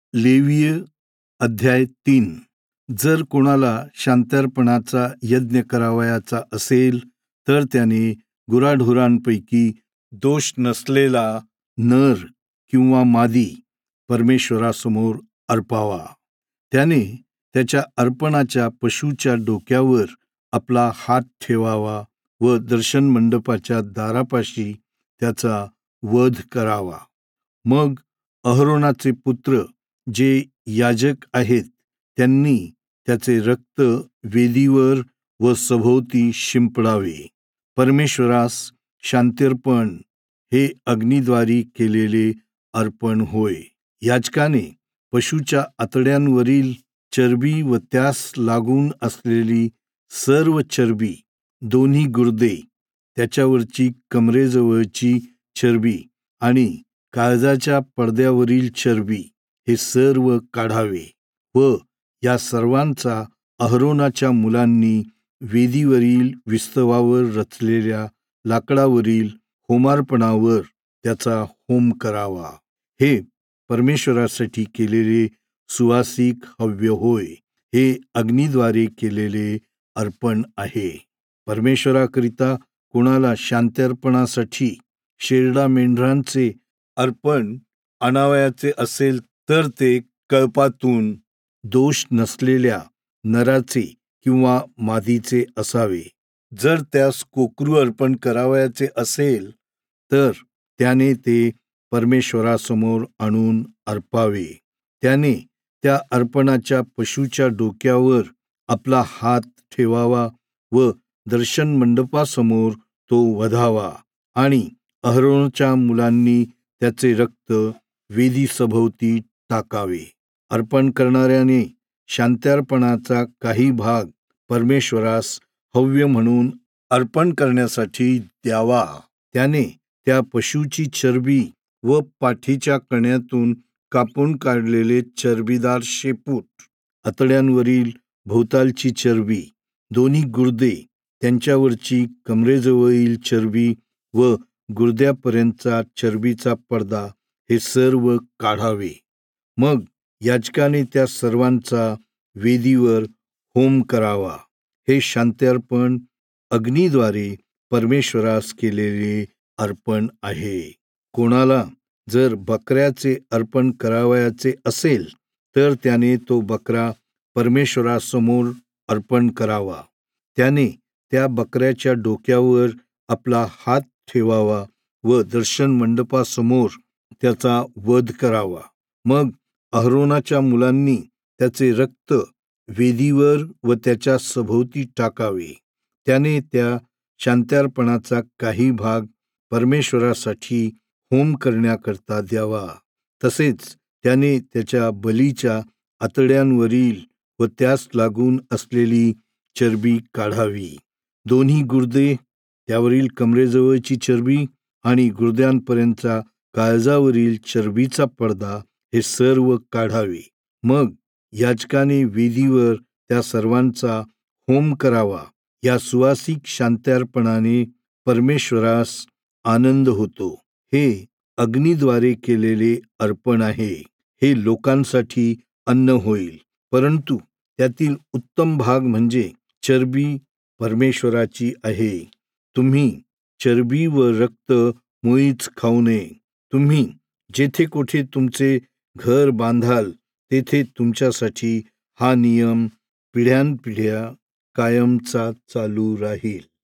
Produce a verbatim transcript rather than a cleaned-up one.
लेवीय अध्याय तीन. जर कोणाला शांतार्पणाचा यज्ञ करावयाचा असेल तर त्याने गुराढोरांपैकी दोष नसलेला नर किंवा मादी परमेश्वरासमोर अर्पावा. त्याने त्याच्या अर्पणाच्या पशूच्या डोक्यावर आपला हात ठेवावा व दर्शन मंडपाच्या दारापाशी त्याचा वध करावा. मग अहरोनाचे पुत्र जे याजक आहेत त्यांनी त्याचे रक्त वेदीवर व सभोवती शिंपडावे. परमेश्वरास शांत्यर्पण हे अग्निद्वारी केलेले अर्पण होय. याजकाने पशूच्या आतड्यांवरील चरबी व त्यास लागून असलेली सर्व चरबी, दोन्ही गुर्दे, त्याच्यावरची कमरेजवळची चरबी आणि काळजाच्या पडद्यावरील चरबी हे सर्व काढावे व या सर्वांचा अहरोनाच्या मुलांनी वेदीवरील विस्तवावर रचलेल्या लाकडावरील होमार्पणावर त्याचा होम करावा. हे परमेश्वरासाठी केलेले सुवासिक हव्य होय. हे अग्निद्वारे केलेले अर्पण आहे. परमेश्वराकरिता कोणाला शांत्यर्पणासाठी शेरडा मेंढरांचे अर्पण आणावयाचे असेल तर ते कळपातून दोष नसलेल्या नराचे किंवा मादीचे असावे. जर त्यास कोकरू अर्पण करावयाचे असेल तर त्याने ते परमेश्वरासमोर आणून अर्पावे. त्याने त्या अर्पणाच्या पशूच्या डोक्यावर आपला हात ठेवावा व दर्शन मंडपासमोर तो वधावा आणि अहरोनच्या मुलांनी त्याचे रक्त वेदी सभोवती टाकावे. अर्पण करणाऱ्याने शांत्यार्पणाचा काही भाग परमेश्वरास हव्य म्हणून अर्पण करण्यासाठी द्यावा. त्याने त्या पशूची चरबी व पाठीच्या कण्यातून कापून काढलेले चरबीदार शेपूट, आतड्यांवरील भोवतालची चरबी, दोन्ही गुर्दे, त्यांच्यावरची कमरेजवळील चरबी व गुर्द्यापर्यंतचा चरबीचा पडदा हे सर्व काढावे. मग याजकाने त्या सर्वांचा वेदीवर होम करावा. हे शांत्यर्पण अग्निद्वारे परमेश्वरास केलेले अर्पण आहे. कोणाला जर बकऱ्याचे अर्पण करावयाचे असेल तर त्याने तो बकरा परमेश्वरासमोर अर्पण करावा. त्याने त्या बकऱ्याच्या डोक्यावर आपला हात ठेवावा व दर्शन मंडपासमोर त्याचा वध करावा. मग अहरोनाच्या मुलांनी त्याचे रक्त वेदीवर व त्याच्या सभोवती टाकावे. त्याने त्या शांत्यार्पणाचा काही भाग परमेश्वरासाठी होम करण्याकरता द्यावा. तसेच त्याने त्याच्या बलीच्या आतड्यांवरील व त्यास लागून असलेली चरबी काढावी. दोन्ही गुर्दे, त्यावरील कमरेजवळची चरबी आणि गुर्द्यांपर्यंतचा काळजावरील चरबीचा पडदा हे सर्व काढावे. मग याजकाने वेदीवर त्या सर्वांचा होम करावा. या सुवासिक शांत्यार्पणाने परमेश्वरास आनंद होतो. हे अग्निद्वारे केलेले अर्पण आहे. हे लोकांसाठी अन्न होईल, परंतु त्यातील उत्तम भाग म्हणजे चरबी परमेश्वराची आहे. तुम्ही चरबी व रक्त मुळीच खाऊ नये. तुम्ही जेथे कोठे तुमचे घर बांधाल तेथे तुमच्यासाठी हा नियम पिढ्यानपिढ्या कायमचा चालू राहील.